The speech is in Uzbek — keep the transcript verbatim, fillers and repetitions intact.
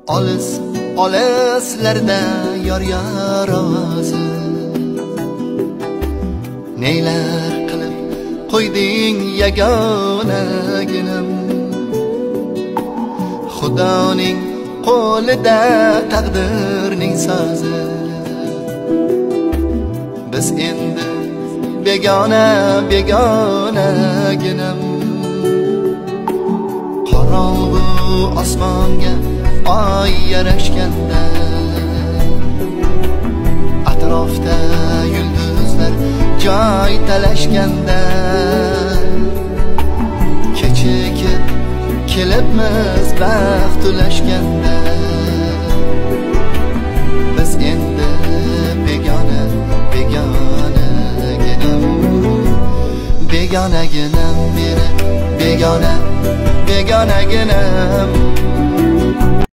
Olis olislarda yor yor ovozi. Neylar qilib qo'yding yagonaginim, Xudoning qo'lida taqdirning so'zi. Biz endi begona begonaginim, qorong'u osmonga oy yarashganda, atrofda yulduzlar joy talashganda, kechikib kelibmiz baxt ulashganda, biz endi begona begonaginim, begonaginim meni, begona begonaginim.